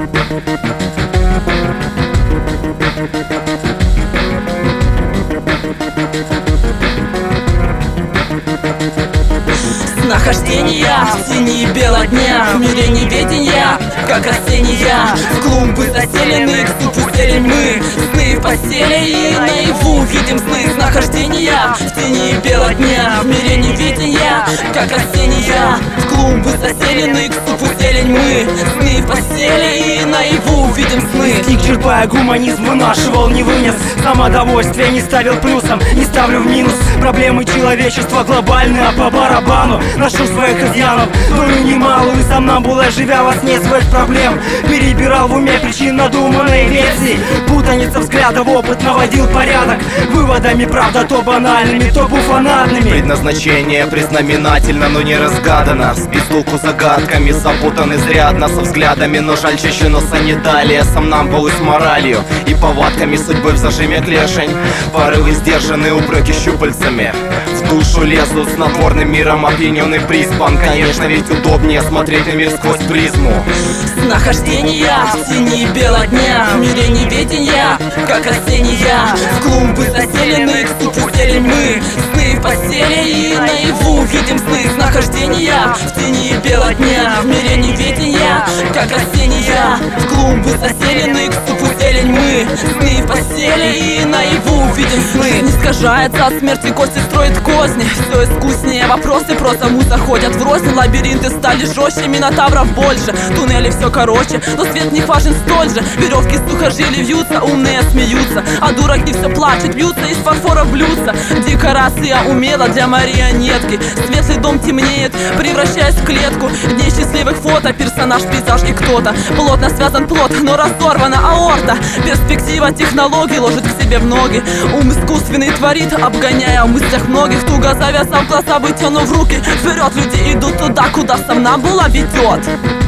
Нахождения в тени бела дня, в мире неведения, как растения. В клумбы заселены, к супу стелим мы. Сны в постели и наяву видим сны. Нахождения в тени бела дня, в мире неведения, как растения. В клумбы заселены, к супу стелим мы. Сны в постели и наяву видим сны. Книг черпая гуманизм вынашивал, не вынес. Самодовольствие не ставил плюсом, не ставлю в минус. Проблемы человечества глобальные, а по барабану ношу своих изъянов долю немалую, сам нам было, живя во сне своих проблем. Перебирал в уме причин надуманной версии. Путаница взглядов, опыт наводил порядок. Выводами, правда, то банальными, то буфонадными. Предназначение признаменательно, но не разгадано. Сбит с толку загадками, запутан изрядно со взглядами, но жаль чаще носа не далее. Сомнамбулы с моралью и повадками, судьбой в зажиме клешень. Порывы сдержаны, упреки щупальцами в душу лезут, с надворным миром опьяненный приспан. Конечно, ведь удобнее смотреть на мир сквозь призму. Нахождения в тени бела дня, в мире неведения, как растения. В клумбы заселены, к супу стелим мы. Сны в постели и наяву видим сны. Нахождения в тени бела дня, в мире неведения, как растения. В клумбы заселены, к супу стелим мы. Сны в постели и наяву видим сны. Не искажается от смерти, кости строит козни. Все искуснее, вопросы просто му заходят в рознь. Лабиринты стали жестче, минотавров больше. Туннели все короче, но свет не важен столь же. Веревки сухожилий вьются, умные смеются, а дураки все плачут, бьются из фарфора в блюдца. Декорация умела для марионетки. Светлый дом темнеет, превращаясь в клетку. Дней счастливых фото, персонаж, пейзаж и кто-то. Плотно связан плод, но разорвана аорта. Перспектива технологий ложит к себе в ноги. Ум искусственный творит, обгоняя в мыслях многих. Туго завязав глаза, вытянув руки вперед, люди идут туда, куда сомнамбула ведет.